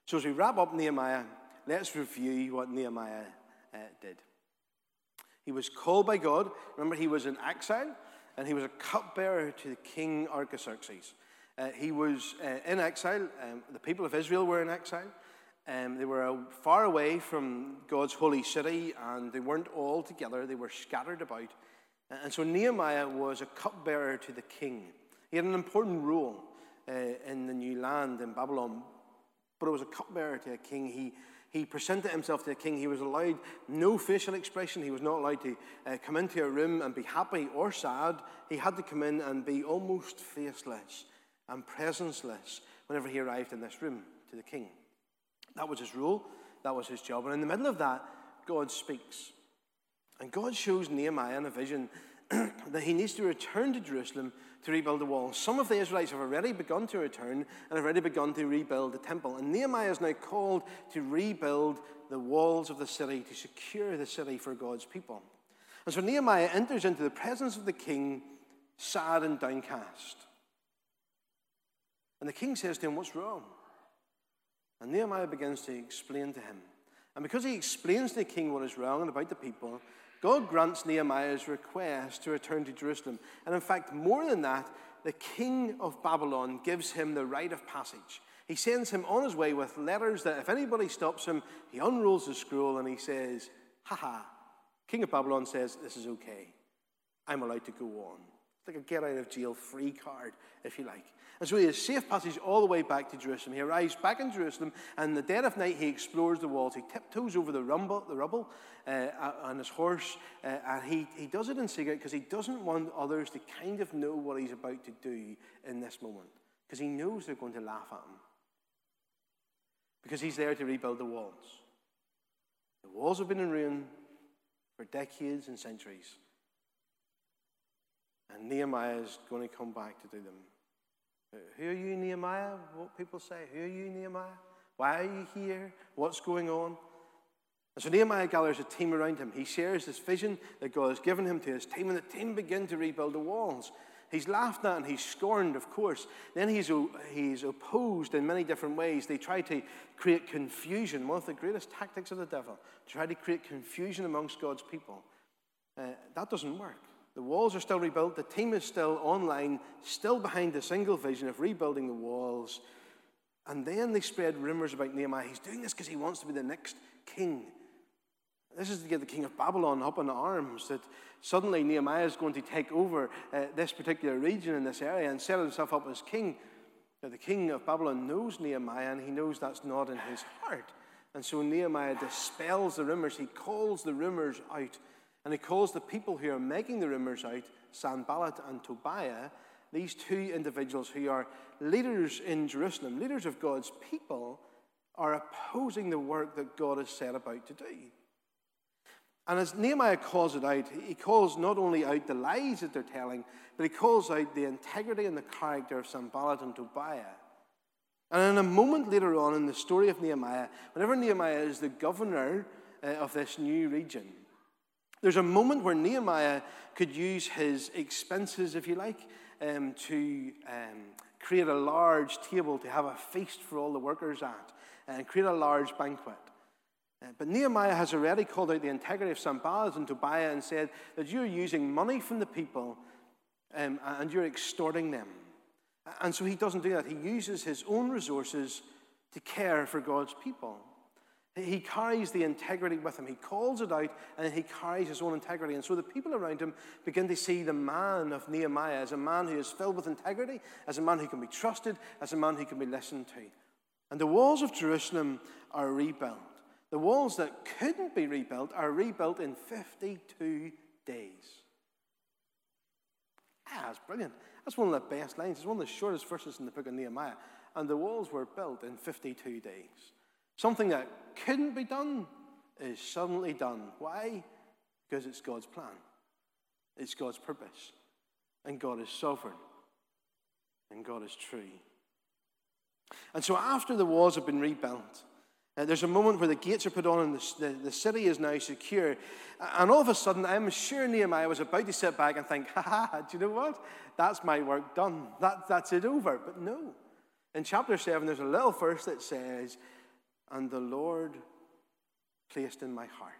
So as we wrap up Nehemiah, let's review what Nehemiah did. He was called by God. Remember, he was in exile, and he was a cupbearer to the king Artaxerxes. He was in exile. The people of Israel were in exile. They were far away from God's holy city, and they weren't all together. They were scattered about. And so Nehemiah was a cupbearer to the king. He had an important role in the new land in Babylon, but it was a cupbearer to a king. He presented himself to the king. He was allowed no facial expression. He was not allowed to come into a room and be happy or sad. He had to come in and be almost faceless and presenceless whenever he arrived in this room to the king. That was his role. That was his job. And in the middle of that, God speaks. And God shows Nehemiah in a vision that he needs to return to Jerusalem to rebuild the wall. Some of the Israelites have already begun to return and have already begun to rebuild the temple. And Nehemiah is now called to rebuild the walls of the city, to secure the city for God's people. And so Nehemiah enters into the presence of the king, sad and downcast. And the king says to him, "What's wrong?" And Nehemiah begins to explain to him. And because he explains to the king what is wrong and about the people, God grants Nehemiah's request to return to Jerusalem. And in fact, more than that, the king of Babylon gives him the rite of passage. He sends him on his way with letters that if anybody stops him, he unrolls the scroll and he says, "Ha. King of Babylon says, this is okay. I'm allowed to go on." It's like a get-out-of-jail-free card, if you like. And so he has safe passage all the way back to Jerusalem. He arrives back in Jerusalem, and in the dead of night, he explores the walls. He tiptoes over the rubble on his horse, and he does it in secret because he doesn't want others to kind of know what he's about to do in this moment, because he knows they're going to laugh at him, because he's there to rebuild the walls. The walls have been in ruin for decades and centuries. And Nehemiah is going to come back to do them. Who are you, Nehemiah? What people say. Who are you, Nehemiah? Why are you here? What's going on? And so Nehemiah gathers a team around him. He shares this vision that God has given him to his team, and the team begin to rebuild the walls. He's laughed at and he's scorned, of course. Then he's opposed in many different ways. They try to create confusion. One of the greatest tactics of the devil, to try to create confusion amongst God's people. That doesn't work. The walls are still rebuilt. The team is still online, still behind the single vision of rebuilding the walls. And then they spread rumors about Nehemiah. He's doing this because he wants to be the next king. This is to get the king of Babylon up in arms, that suddenly Nehemiah is going to take over this particular region in this area and set himself up as king. Now, the king of Babylon knows Nehemiah, and he knows that's not in his heart. And so Nehemiah dispels the rumors. He calls the rumors out. And he calls the people who are making the rumors out, Sanballat and Tobiah, these two individuals who are leaders in Jerusalem, leaders of God's people, are opposing the work that God has set about to do. And as Nehemiah calls it out, he calls not only out the lies that they're telling, but he calls out the integrity and the character of Sanballat and Tobiah. And in a moment later on in the story of Nehemiah, whenever Nehemiah is the governor of this new region, there's a moment where Nehemiah could use his expenses, if you like, to create a large table to have a feast for all the workers at, and create a large banquet. But Nehemiah has already called out the integrity of Sanballat and Tobiah and said that you're using money from the people and you're extorting them. And so he doesn't do that. He uses his own resources to care for God's people. He carries the integrity with him. He calls it out, and he carries his own integrity. And so the people around him begin to see the man of Nehemiah as a man who is filled with integrity, as a man who can be trusted, as a man who can be listened to. And the walls of Jerusalem are rebuilt. The walls that couldn't be rebuilt are rebuilt in 52 days. That's brilliant. That's one of the best lines. It's one of the shortest verses in the book of Nehemiah. And the walls were built in 52 days. Something that couldn't be done is suddenly done. Why? Because it's God's plan. It's God's purpose. And God is sovereign. And God is true. And so after the walls have been rebuilt, there's a moment where the gates are put on and the city is now secure. And all of a sudden, I'm sure Nehemiah was about to sit back and think, do you know what? That's my work done. That's it over. But no. In chapter 7, there's a little verse that says and the Lord placed in my heart.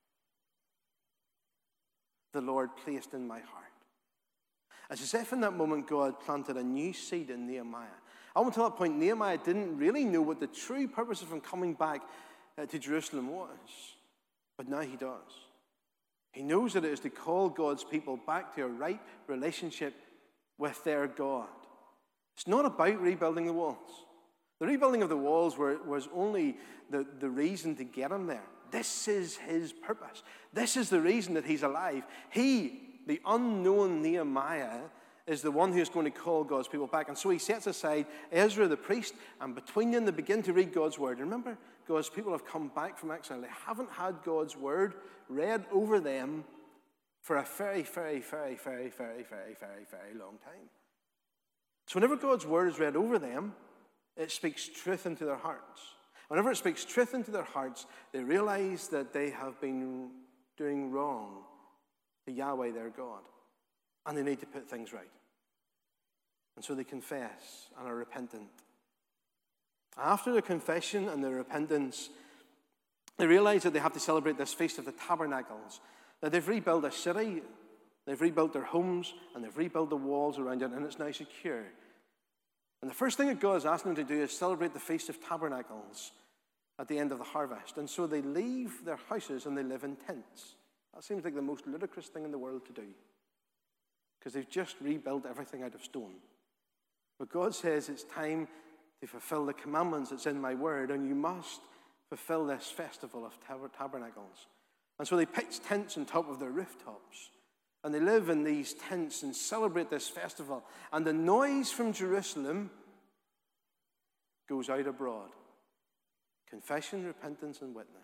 The Lord placed in my heart. It's as if in that moment God planted a new seed in Nehemiah. Up until that point, Nehemiah didn't really know what the true purpose of him coming back to Jerusalem was. But now he does. He knows that it is to call God's people back to a right relationship with their God. It's not about rebuilding the walls. The rebuilding of the walls was only the reason to get him there. This is his purpose. This is the reason that he's alive. He, the unknown Nehemiah, is the one who's going to call God's people back. And so he sets aside Ezra the priest, and between them they begin to read God's word. Remember, God's people have come back from exile. They haven't had God's word read over them for a very, very, very, very, very, very, very, very long time. So whenever God's word is read over them, it speaks truth into their hearts. Whenever it speaks truth into their hearts, they realize that they have been doing wrong to Yahweh, their God, and they need to put things right. And so they confess and are repentant. After their confession and their repentance, they realize that they have to celebrate this Feast of the Tabernacles, that they've rebuilt a city, they've rebuilt their homes, and they've rebuilt the walls around it, and it's now secure. And the first thing that God is asking them to do is celebrate the Feast of Tabernacles at the end of the harvest. And so they leave their houses and they live in tents. That seems like the most ludicrous thing in the world to do, because they've just rebuilt everything out of stone. But God says it's time to fulfill the commandments that's in my word, and you must fulfill this festival of tabernacles. And so they pitch tents on top of their rooftops, and they live in these tents and celebrate this festival. And the noise from Jerusalem goes out abroad. Confession, repentance, and witness.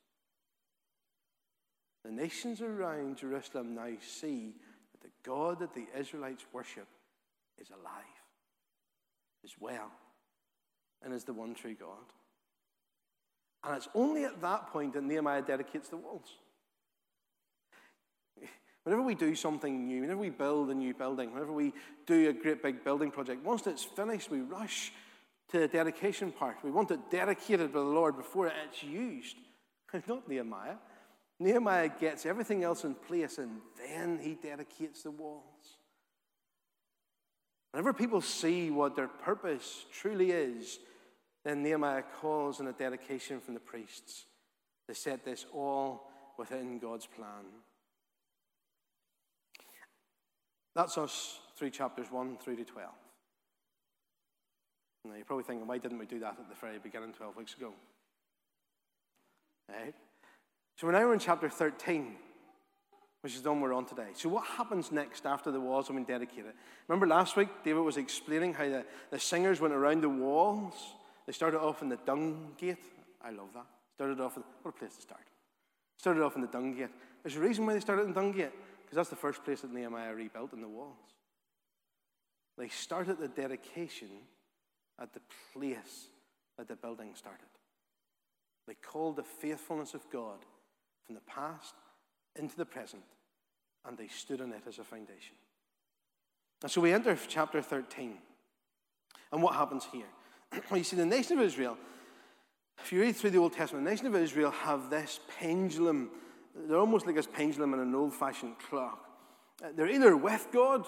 The nations around Jerusalem now see that the God that the Israelites worship is alive, is well, and is the one true God. And it's only at that point that Nehemiah dedicates the walls. Whenever we do something new, whenever we build a new building, whenever we do a great big building project, once it's finished, we rush to the dedication part. We want it dedicated by the Lord before it's used. Not Nehemiah. Nehemiah gets everything else in place, and then he dedicates the walls. Whenever people see what their purpose truly is, then Nehemiah calls in a dedication from the priests to set this all within God's plan. That's us through chapters 1 through to 12. Now, you're probably thinking, why didn't we do that at the very beginning 12 weeks ago? Right? So we're now in chapter 13, which is the one we're on today. So what happens next after the walls have been dedicated? Remember last week, David was explaining how the singers went around the walls. They started off in the dung gate. I love that. What a place to start. Started off in the dung gate. There's a reason why they started in the dung gate, because that's the first place that Nehemiah rebuilt in the walls. They started the dedication at the place that the building started. They called the faithfulness of God from the past into the present, and they stood on it as a foundation. And so we enter chapter 13. And what happens here? Well, you see, the nation of Israel, if you read through the Old Testament, the nation of Israel have this pendulum. They're almost like this pendulum in an old-fashioned clock. They're either with God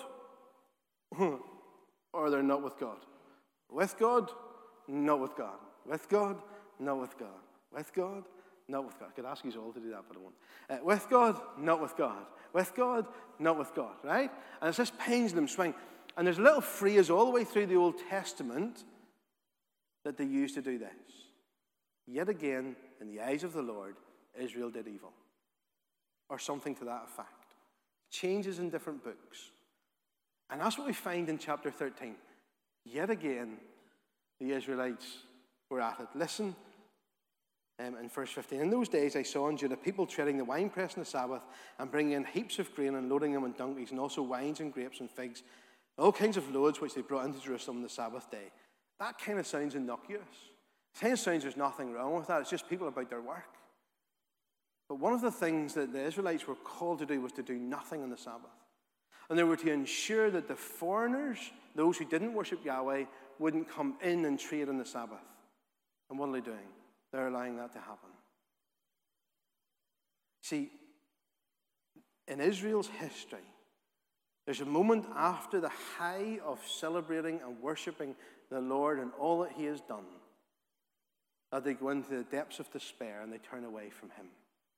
or they're not with God. With God, not with God. With God, not with God. With God, not with God. I could ask you all to do that, but I won't. With God, not with God. With God, not with God, right? And it's this pendulum swing. And there's a little phrase all the way through the Old Testament that they used to do this. Yet again, in the eyes of the Lord, Israel did evil. Or something to that effect. Changes in different books. And that's what we find in chapter 13. Yet again, the Israelites were at it. Listen, in verse 15. In those days I saw in Judah people treading the winepress on the Sabbath and bringing in heaps of grain and loading them on donkeys, and also wines and grapes and figs, all kinds of loads which they brought into Jerusalem on the Sabbath day. That kind of sounds innocuous. It kind of sounds there's nothing wrong with that. It's just people about their work. But one of the things that the Israelites were called to do was to do nothing on the Sabbath. And they were to ensure that the foreigners, those who didn't worship Yahweh, wouldn't come in and trade on the Sabbath. And what are they doing? they're allowing that to happen. See, in Israel's history, there's a moment after the high of celebrating and worshipping the Lord and all that he has done, that they go into the depths of despair and they turn away from him.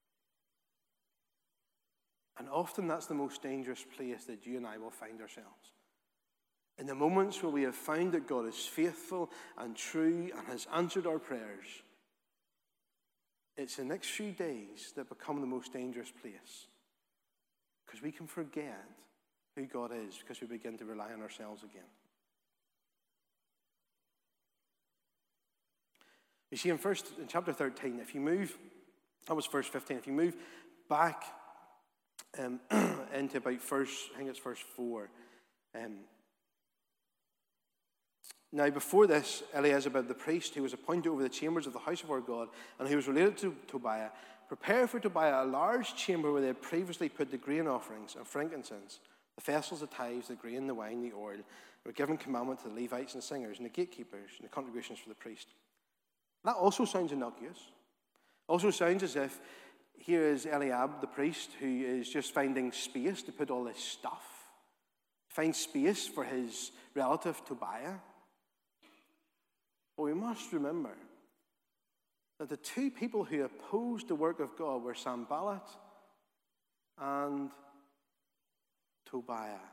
And often that's the most dangerous place that you and I will find ourselves. In the moments where we have found that God is faithful and true and has answered our prayers, it's the next few days that become the most dangerous place. Because we can forget who God is because we begin to rely on ourselves again. You see, in chapter 13, if you move, that was verse 15, if you move back into about verse 4. Now, before this, Eliazar the priest, who was appointed over the chambers of the house of our God, and who was related to Tobiah, prepared for Tobiah a large chamber where they had previously put the grain offerings and frankincense, the vessels, the tithes, the grain, the wine, the oil, were given commandment to the Levites and the singers and the gatekeepers and the contributions for the priest. That also sounds innocuous. Also sounds as if here is Eliab, the priest, who is just finding space to put all this stuff, find space for his relative Tobiah. But we must remember that the two people who opposed the work of God were Sanballat and Tobiah.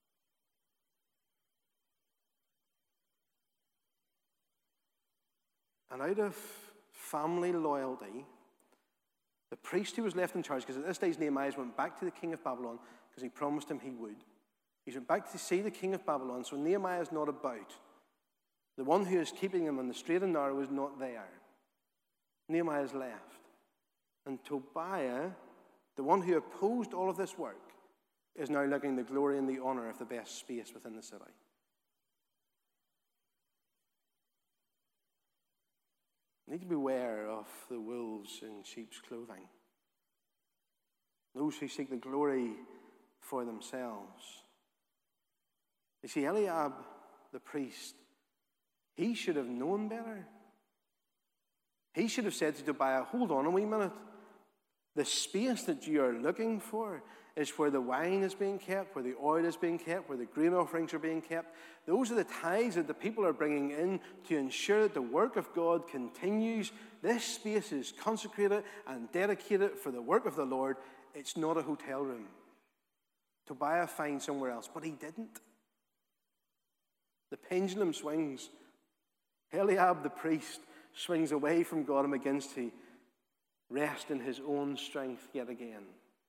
And out of family loyalty, the priest who was left in charge, because at this stage Nehemiah went back to the king of Babylon because he promised him he would. He went back to see the king of Babylon, so Nehemiah is not about. The one who is keeping him on the straight and narrow is not there. Nehemiah is left. And Tobiah, the one who opposed all of this work, is now looking the glory and the honor of the best space within the city. We need to beware of the wolves in sheep's clothing. Those who seek the glory for themselves. You see, Eliab, the priest, he should have known better. He should have said to Tobiah, hold on a wee minute. The space that you are looking for is where the wine is being kept, where the oil is being kept, where the grain offerings are being kept. Those are the tithes that the people are bringing in to ensure that the work of God continues. This space is consecrated and dedicated for the work of the Lord. It's not a hotel room. Tobiah finds somewhere else, but he didn't. The pendulum swings. Eliab, the priest, swings away from God and begins to rest in his own strength yet again.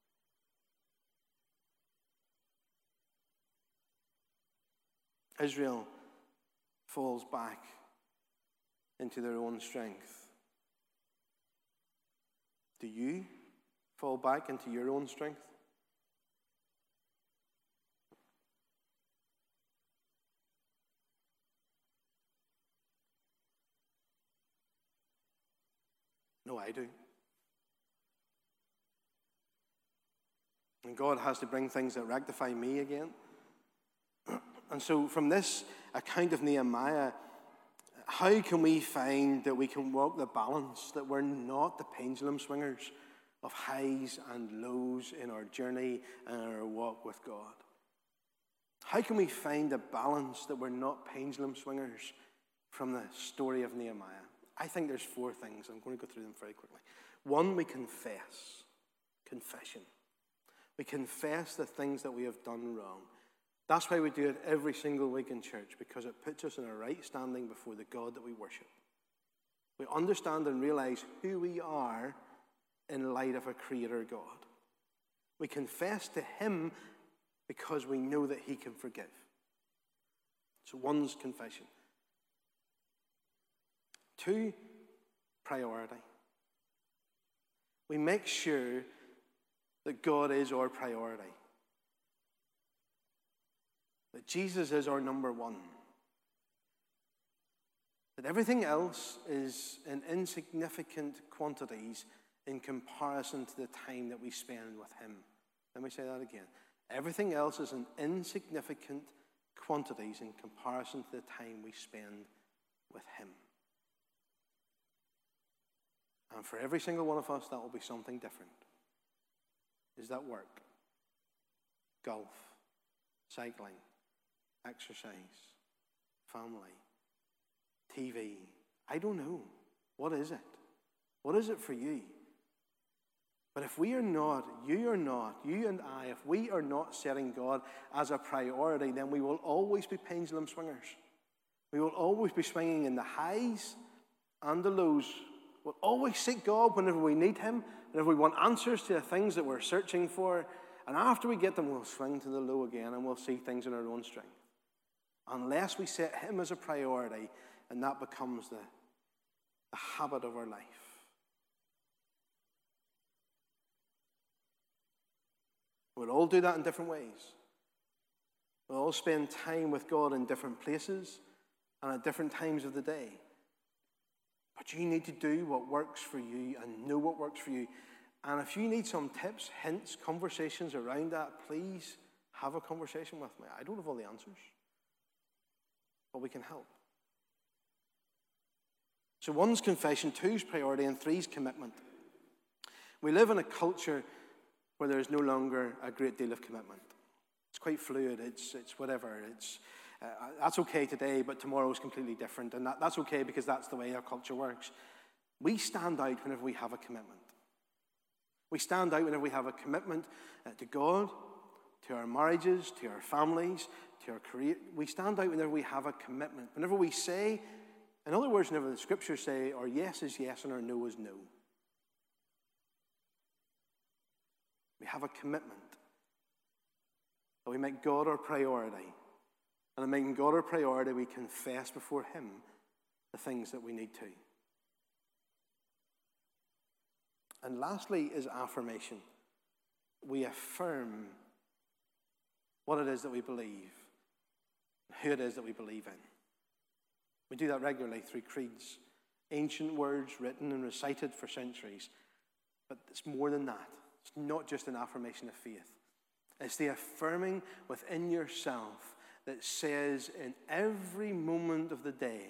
Israel falls back into their own strength. Do you fall back into your own strength? No, I do. And God has to bring things that rectify me again. And so from this account of Nehemiah, how can we find that we can walk the balance, that we're not the pendulum swingers of highs and lows in our journey and our walk with God? How can we find a balance that we're not pendulum swingers from the story of Nehemiah? I think there's 4 things. I'm going to go through them very quickly. 1, we confess. Confession. We confess the things that we have done wrong. That's why we do it every single week in church, because it puts us in a right standing before the God that we worship. We understand and realize who we are in light of a creator God. We confess to him because we know that he can forgive. So 1's confession. 2, priority. We make sure that God is our priority. That Jesus is our number 1. That everything else is in insignificant quantities in comparison to the time that we spend with him. Let me say that again. Everything else is in insignificant quantities in comparison to the time we spend with him. And for every single one of us, that will be something different. Is that work, golf, cycling, exercise, family, TV? I don't know. What is it? What is it for you? But if we are not, you and I, if we are not setting God as a priority, then we will always be pendulum swingers. We will always be swinging in the highs and the lows. We'll always seek God whenever we need him, whenever we want answers to the things that we're searching for. And after we get them, we'll swing to the low again and we'll see things in our own strength. Unless we set him as a priority, and that becomes the habit of our life. We'll all do that in different ways. We'll all spend time with God in different places and at different times of the day. But you need to do what works for you and know what works for you. And if you need some tips, hints, conversations around that, please have a conversation with me. I don't have all the answers, but we can help. So 1's confession, 2's priority, and 3's commitment. We live in a culture where there is no longer a great deal of commitment. It's quite fluid. It's whatever. That's okay today, but tomorrow is completely different. And that's okay because that's the way our culture works. We stand out whenever we have a commitment. We stand out whenever we have a commitment to God, to our marriages, to our families, to our career. We stand out whenever we have a commitment. Whenever we say, in other words, whenever the scriptures say our yes is yes and our no is no. We have a commitment that we make God our priority. And in making God our priority, we confess before him the things that we need to. And lastly is affirmation. We affirm what it is that we believe, who it is that we believe in. We do that regularly through creeds, ancient words written and recited for centuries. But it's more than that. It's not just an affirmation of faith. It's the affirming within yourself that says in every moment of the day,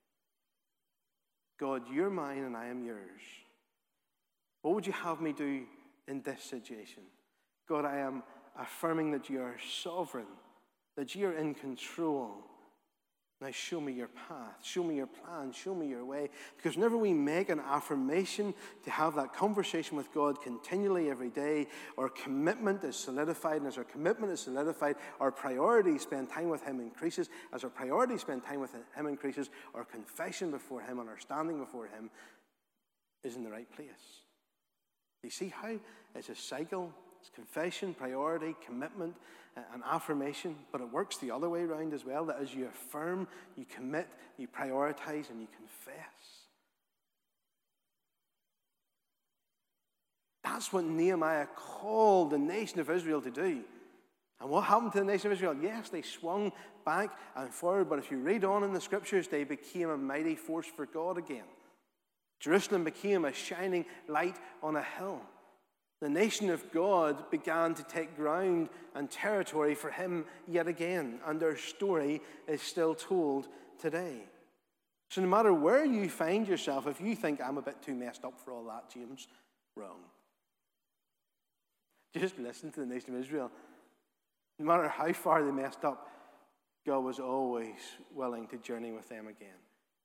God, you're mine and I am yours. What would you have me do in this situation? God, I am affirming that you are sovereign, that you are in control. Now show me your path, show me your plan, show me your way. Because whenever we make an affirmation to have that conversation with God continually every day, our commitment is solidified. And as our commitment is solidified, our priority spend time with him increases. As our priority spend time with him increases, our confession before him and our standing before him is in the right place. You see how it's a cycle? It's confession, priority, commitment, and affirmation, but it works the other way around as well, that as you affirm, you commit, you prioritize, and you confess. That's what Nehemiah called the nation of Israel to do. And what happened to the nation of Israel? Yes, they swung back and forward, but if you read on in the scriptures, they became a mighty force for God again. Jerusalem became a shining light on a hill. The nation of God began to take ground and territory for him yet again, and their story is still told today. So no matter where you find yourself, if you think I'm a bit too messed up for all that, James, wrong. Just listen to the nation of Israel. No matter how far they messed up, God was always willing to journey with them again.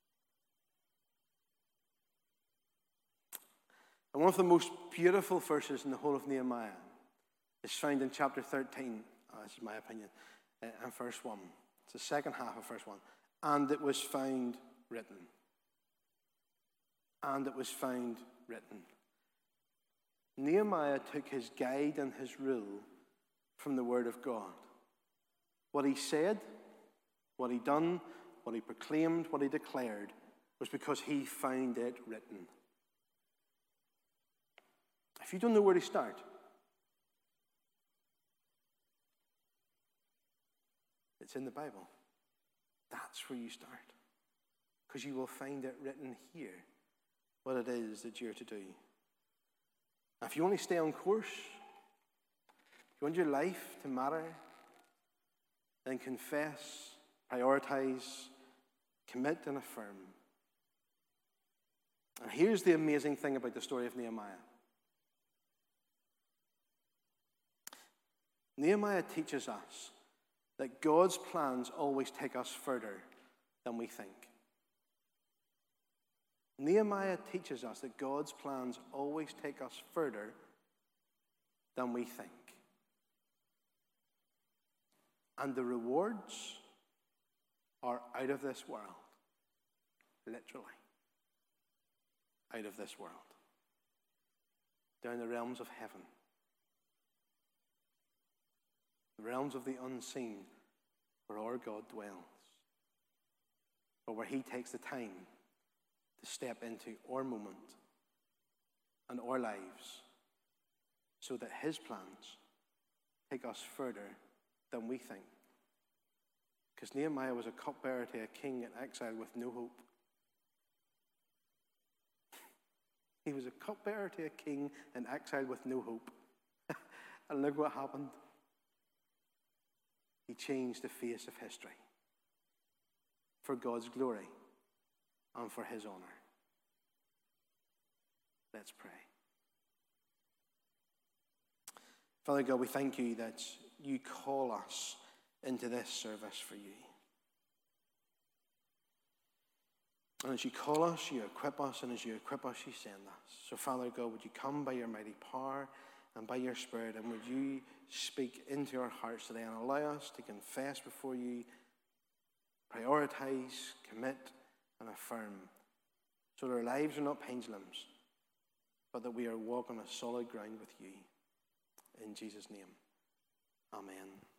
And one of the most beautiful verses in the whole of Nehemiah is found in chapter 13, this is my opinion, and verse 1. It's the second half of verse 1. And it was found written. And it was found written. Nehemiah took his guide and his rule from the Word of God. What he said, what he done, what he proclaimed, what he declared was because he found it written. If you don't know where to start, it's in the Bible. That's where you start. Because you will find it written here, what it is that you're to do. Now, if you want to stay on course, if you want your life to matter, then confess, prioritize, commit, and affirm. And here's the amazing thing about the story of Nehemiah. Nehemiah teaches us that God's plans always take us further than we think. Nehemiah teaches us that God's plans always take us further than we think. And the rewards are out of this world. Literally. Out of this world. Down the realms of heaven. The realms of the unseen, where our God dwells. But where he takes the time to step into our moment and our lives so that his plans take us further than we think. Because Nehemiah was a cupbearer to a king in exile with no hope. He was a cupbearer to a king in exile with no hope. And look what happened. He changed the face of history for God's glory and for his honor. Let's pray. Father God, we thank you that you call us into this service for you. And as you call us, you equip us, and as you equip us, you send us. So Father God, would you come by your mighty power and by your Spirit, and would you speak into our hearts today and allow us to confess before you, prioritize, commit, and affirm, so that our lives are not pendulums, but that we are walking on a solid ground with you. In Jesus' name, amen.